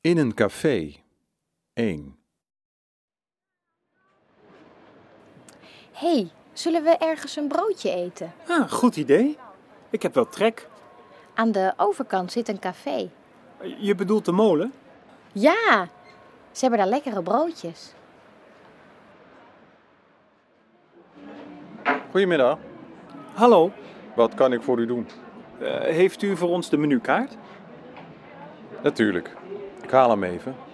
In een café. 1. Hey, zullen we ergens een broodje eten? Ah, goed idee. Ik heb wel trek. Aan de overkant zit een café. Je bedoelt de molen? Ja, ze hebben daar lekkere broodjes. Goedemiddag. Hallo, Wat kan ik voor u doen? heeft u voor ons de menukaart? Natuurlijk. Ik haal hem even.